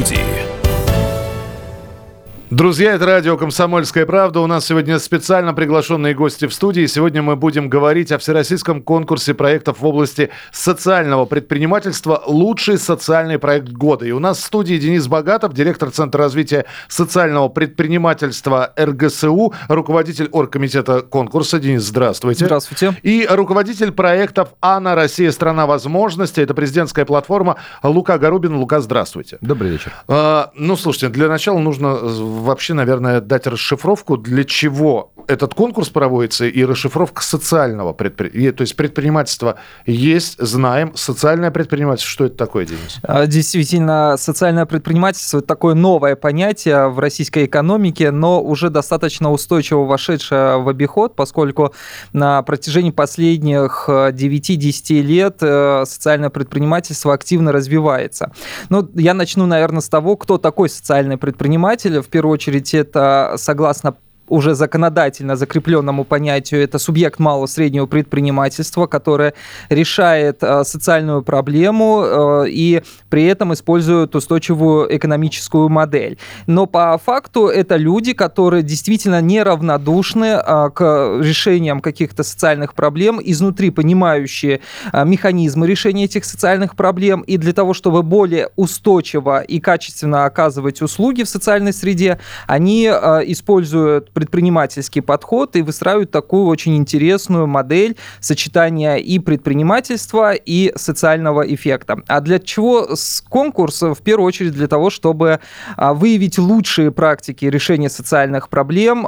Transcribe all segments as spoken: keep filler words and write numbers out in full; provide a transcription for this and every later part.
студии. Друзья, это радио «Комсомольская правда». У нас сегодня специально приглашенные гости в студии. Сегодня мы будем говорить о всероссийском конкурсе проектов в области социального предпринимательства «Лучший социальный проект года». И у нас в студии Денис Богатов, директор Центра развития социального предпринимательства эр гэ эс у, руководитель оргкомитета конкурса. Денис, здравствуйте. Здравствуйте. И руководитель проектов «АНА. Россия. Страна возможностей». Это президентская платформа Лука Горубин. Лука, здравствуйте. Добрый вечер. А, ну, слушайте, для начала нужно вообще, наверное, дать расшифровку, для чего этот конкурс проводится, и расшифровка социального предпринимательства. То есть предпринимательство есть, знаем. Социальное предпринимательство, что это такое, Денис? Действительно, социальное предпринимательство – это такое новое понятие в российской экономике, но уже достаточно устойчиво вошедшее в обиход, поскольку на протяжении последних девяти-десяти лет социальное предпринимательство активно развивается. Ну, я начну, наверное, с того, кто такой социальный предприниматель. В первую очередь, это, согласно уже законодательно закрепленному понятию, это субъект малого и среднего предпринимательства, которое решает э, социальную проблему э, и при этом использует устойчивую экономическую модель. Но по факту это люди, которые действительно неравнодушны э, к решениям каких-то социальных проблем, изнутри понимающие э, механизмы решения этих социальных проблем, и для того, чтобы более устойчиво и качественно оказывать услуги в социальной среде, они э, используют предпринимательский подход и выстраивают такую очень интересную модель сочетания и предпринимательства, и социального эффекта. А для чего конкурс? В первую очередь для того, чтобы выявить лучшие практики решения социальных проблем,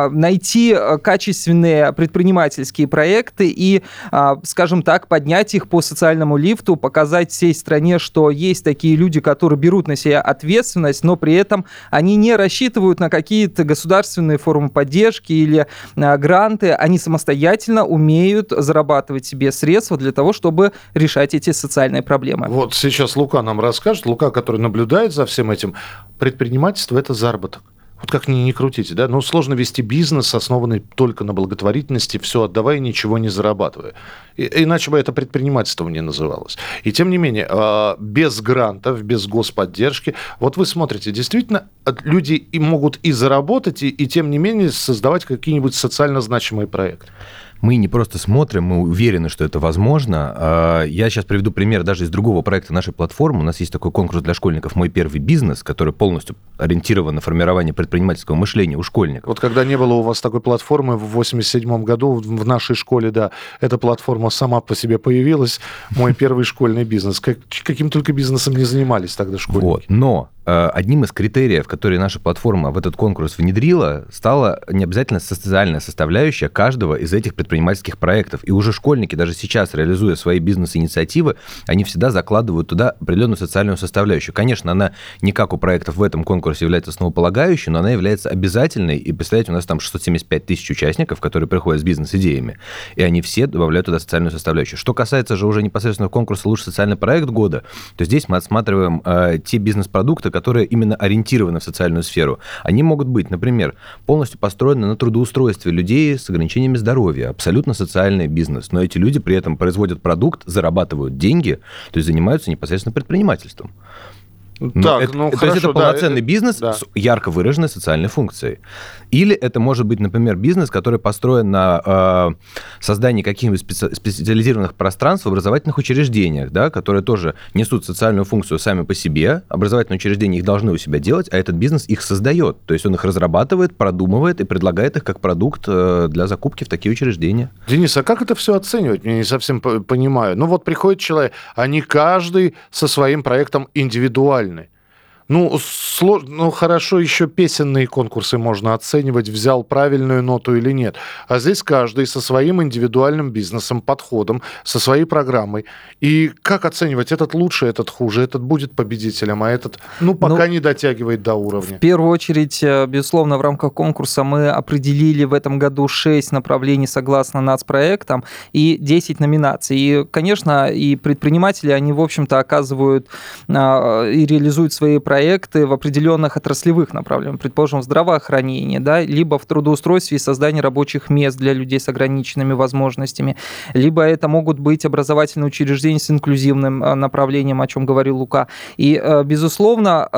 найти качественные предпринимательские проекты и, скажем так, поднять их по социальному лифту, показать всей стране, что есть такие люди, которые берут на себя ответственность, но при этом они не рассчитывают на какие-то государственные формы поддержки или а, гранты, они самостоятельно умеют зарабатывать себе средства для того, чтобы решать эти социальные проблемы. Вот сейчас Лука нам расскажет. Лука, который наблюдает за всем этим. Предпринимательство – это заработок. Вот как ни, ни крутите, да? Ну, сложно вести бизнес, основанный только на благотворительности, все отдавая, ничего не зарабатывая. И, иначе бы это предпринимательством не называлось. И тем не менее, без грантов, без господдержки, вот вы смотрите, действительно, люди и могут и заработать, и, и тем не менее создавать какие-нибудь социально значимые проекты. Мы не просто смотрим, мы уверены, что это возможно. Я сейчас приведу пример даже из другого проекта нашей платформы. У нас есть такой конкурс для школьников «Мой первый бизнес», который полностью ориентирован на формирование предпринимательского мышления у школьников. Вот когда не было у вас такой платформы в восемьдесят седьмом году в нашей школе, да, эта платформа сама по себе появилась. «Мой первый школьный бизнес». Как, каким только бизнесом не занимались тогда школьники. Вот. Но одним из критериев, которые наша платформа в этот конкурс внедрила, стала необязательно социальная составляющая каждого из этих предпринимательских проектов. И уже школьники, даже сейчас, реализуя свои бизнес-инициативы, они всегда закладывают туда определенную социальную составляющую. Конечно, она не как у проектов в этом конкурсе является основополагающей, но она является обязательной. И, представляете, у нас там шестьсот семьдесят пять тысяч участников, которые приходят с бизнес-идеями, и они все добавляют туда социальную составляющую. Что касается же уже непосредственно конкурса «Лучший социальный проект года», то здесь мы отсматриваем э, те бизнес-продукты, которые именно ориентированы в социальную сферу. Они могут быть, например, полностью построены на трудоустройстве людей с ограничениями здоровья, абсолютно социальный бизнес, но эти люди при этом производят продукт, зарабатывают деньги, то есть занимаются непосредственно предпринимательством. Но так, это, ну, то хорошо, есть это полноценный да, бизнес да. с ярко выраженной социальной функцией. Или это может быть, например, бизнес, который построен на э, создании каких-нибудь специ- специализированных пространств в образовательных учреждениях, да, которые тоже несут социальную функцию сами по себе. Образовательные учреждения их должны у себя делать, а этот бизнес их создает. То есть он их разрабатывает, продумывает и предлагает их как продукт э, для закупки в такие учреждения. Денис, а как это все оценивать? Я не совсем понимаю. Ну вот приходит человек, они каждый со своим проектом индивидуальный. Ну, слож... ну, хорошо, еще песенные конкурсы можно оценивать, взял правильную ноту или нет. А здесь каждый со своим индивидуальным бизнесом, подходом, со своей программой. И как оценивать, этот лучше, этот хуже, этот будет победителем, а этот, ну, пока ну, не дотягивает до уровня? В первую очередь, безусловно, в рамках конкурса мы определили в этом году шесть направлений согласно нацпроектам и десять номинаций. И, конечно, и предприниматели, они, в общем-то, оказывают и реализуют свои проекты проекты в определенных отраслевых направлениях, предположим, в здравоохранении, да, либо в трудоустройстве и создании рабочих мест для людей с ограниченными возможностями, либо это могут быть образовательные учреждения с инклюзивным направлением, о чем говорил Лука. И, безусловно,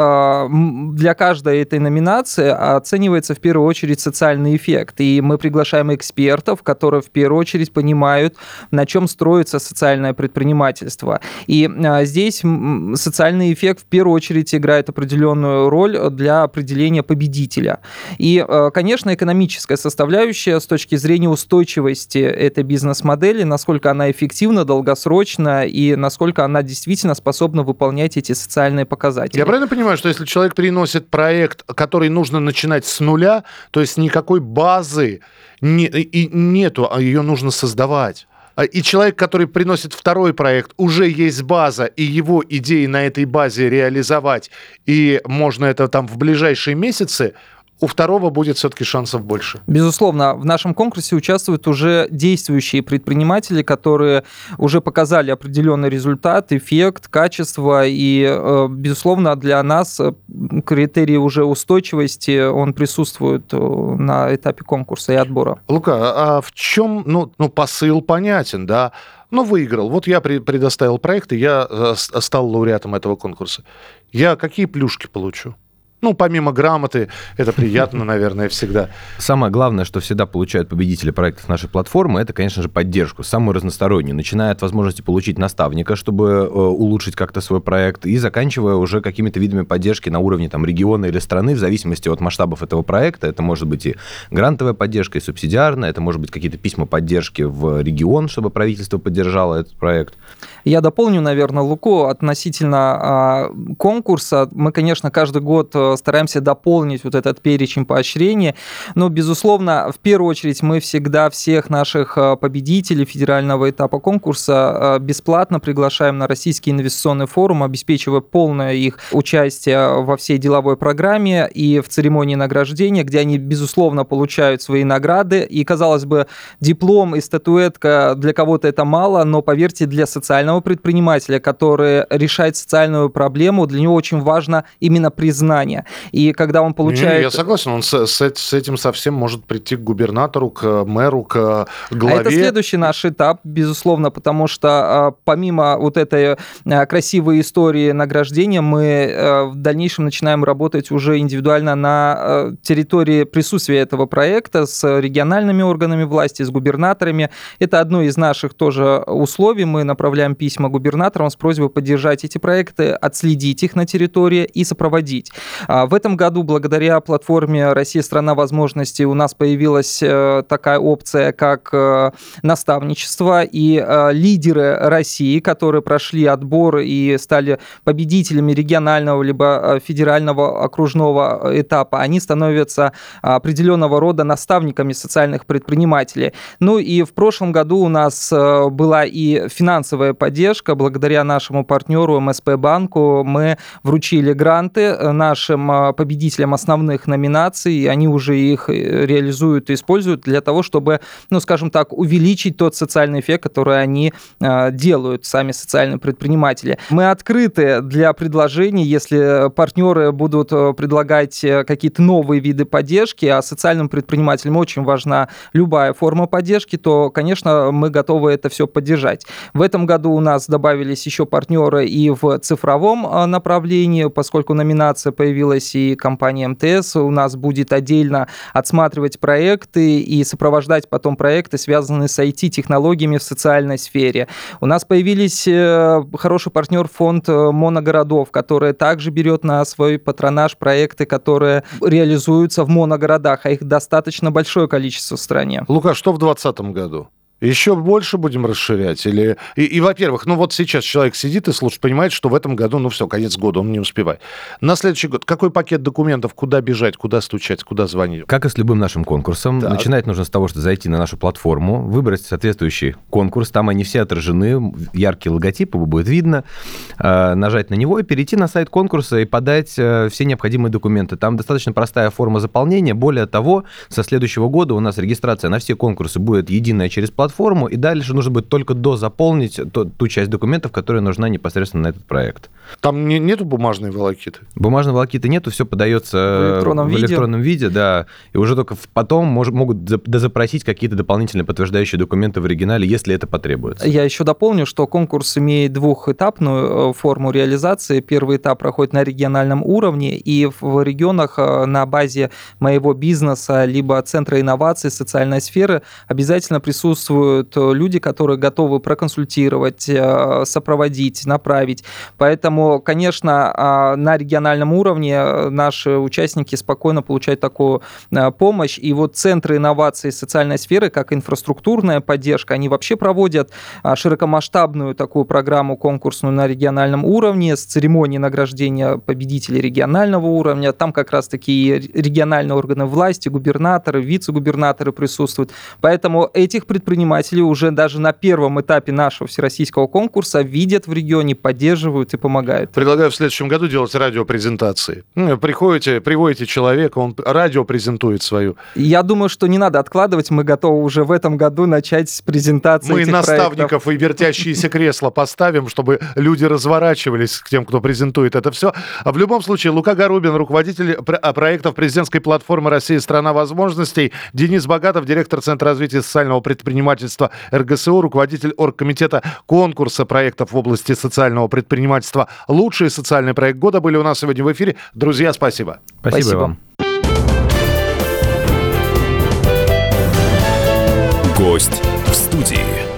для каждой этой номинации оценивается в первую очередь социальный эффект. И мы приглашаем экспертов, которые в первую очередь понимают, на чем строится социальное предпринимательство. И здесь социальный эффект в первую очередь играет определенную роль для определения победителя. И, конечно, экономическая составляющая с точки зрения устойчивости этой бизнес-модели, насколько она эффективна, долгосрочна и насколько она действительно способна выполнять эти социальные показатели. Я правильно понимаю, что если человек приносит проект, который нужно начинать с нуля, то есть никакой базы не, и нету, а ее нужно создавать? И человек, который приносит второй проект, уже есть база, и его идеи на этой базе реализовать, и можно это там в ближайшие месяцы, у второго будет все-таки шансов больше. Безусловно, в нашем конкурсе участвуют уже действующие предприниматели, которые уже показали определенный результат, эффект, качество, и, безусловно, для нас критерий уже устойчивости, он присутствует на этапе конкурса и отбора. Лука, а в чем, ну, ну посыл понятен, да? Ну, выиграл. Вот я предоставил проект, и я стал лауреатом этого конкурса. Я какие плюшки получу? Ну, помимо грамоты, это приятно, наверное, всегда. Самое главное, что всегда получают победители проектов нашей платформы, это, конечно же, поддержку, самую разностороннюю, начиная от возможности получить наставника, чтобы улучшить как-то свой проект, и заканчивая уже какими-то видами поддержки на уровне там, региона или страны, в зависимости от масштабов этого проекта. Это может быть и грантовая поддержка, и субсидиарная, это может быть какие-то письма поддержки в регион, чтобы правительство поддержало этот проект. Я дополню, наверное, Луку относительно э, конкурса. Мы, конечно, каждый год стараемся дополнить вот этот перечень поощрений, но, безусловно, в первую очередь мы всегда всех наших победителей федерального этапа конкурса бесплатно приглашаем на Российский инвестиционный форум, обеспечивая полное их участие во всей деловой программе и в церемонии награждения, где они, безусловно, получают свои награды. И, казалось бы, диплом и статуэтка для кого-то это мало, но, поверьте, для социального предпринимателя, который решает социальную проблему, для него очень важно именно признание. И когда он получает... Не, я согласен, он с, с, с этим совсем может прийти к губернатору, к мэру, к главе. А это следующий наш этап, безусловно, потому что помимо вот этой красивой истории награждения, мы в дальнейшем начинаем работать уже индивидуально на территории присутствия этого проекта с региональными органами власти, с губернаторами. Это одно из наших тоже условий. Мы направляем письма губернаторам с просьбой поддержать эти проекты, отследить их на территории и сопроводить. В этом году, благодаря платформе «Россия – страна возможностей», у нас появилась такая опция, как наставничество, и лидеры России, которые прошли отбор и стали победителями регионального либо федерального окружного этапа, они становятся определенного рода наставниками социальных предпринимателей. Ну и в прошлом году у нас была и финансовая поддержка. Благодаря нашему партнеру эм эс пэ банку мы вручили гранты нашим победителям основных номинаций, и они уже их реализуют и используют для того, чтобы, ну, скажем так, увеличить тот социальный эффект, который они э, делают, сами социальные предприниматели. Мы открыты для предложений, если партнеры будут предлагать какие-то новые виды поддержки, а социальным предпринимателям очень важна любая форма поддержки, то, конечно, мы готовы это все поддержать. В этом году у нас добавились еще партнеры и в цифровом направлении, поскольку номинация появилась и компания эм тэ эс, у нас будет отдельно отсматривать проекты и сопровождать потом проекты, связанные с ай ти-технологиями в социальной сфере. У нас появились хороший партнер фонд моногородов, который также берет на свой патронаж проекты, которые реализуются в моногородах, а их достаточно большое количество в стране. Лука, что в двадцатом году? Еще больше будем расширять? Или... И, и, во-первых, ну вот сейчас человек сидит и слушает, понимает, что в этом году, ну все, конец года, он не успевает. На следующий год какой пакет документов, куда бежать, куда стучать, куда звонить? Как и с любым нашим конкурсом, так. Начинать нужно с того, что зайти на нашу платформу, выбрать соответствующий конкурс, там они все отражены, яркие логотипы, будет видно, нажать на него и перейти на сайт конкурса и подать все необходимые документы. Там достаточно простая форма заполнения. Более того, со следующего года у нас регистрация на все конкурсы будет единая через платформу, платформу, и дальше нужно будет только дозаполнить ту, ту часть документов, которая нужна непосредственно на этот проект. Там не, нету бумажной волокиты? Бумажной волокиты нету, все подается в электронном, в виде. электронном виде, да, и уже только потом мож, могут дозапросить какие-то дополнительные подтверждающие документы в оригинале, если это потребуется. Я еще дополню, что конкурс имеет двухэтапную форму реализации. Первый этап проходит на региональном уровне, и в регионах на базе моего бизнеса либо центра инноваций, социальной сферы обязательно присутствуют люди, которые готовы проконсультировать, сопроводить, направить. Поэтому, конечно, на региональном уровне наши участники спокойно получают такую помощь. И вот центры инноваций социальной сферы, как инфраструктурная поддержка, они вообще проводят широкомасштабную такую программу конкурсную на региональном уровне с церемонией награждения победителей регионального уровня. Там как раз-таки региональные органы власти, губернаторы, вице-губернаторы присутствуют. Поэтому этих предпринимателей уже даже на первом этапе нашего всероссийского конкурса видят в регионе, поддерживают и помогают. Предлагаю в следующем году делать радиопрезентации. Приходите, приводите человека, он радио презентует свою. Я думаю, что не надо откладывать, мы готовы уже в этом году начать с презентации Мы этих наставников проектов. и вертящиеся кресла поставим, чтобы люди разворачивались к тем, кто презентует это все. А в любом случае, Лука Горубин, руководитель проектов президентской платформы «Россия – страна возможностей», Денис Богатов, директор Центра развития социального предпринимательства эр гэ эс о, руководитель оргкомитета конкурса проектов в области социального предпринимательства. Лучший социальный проект года были у нас сегодня в эфире. Друзья, спасибо. Спасибо, Спасибо. вам. Гость в студии.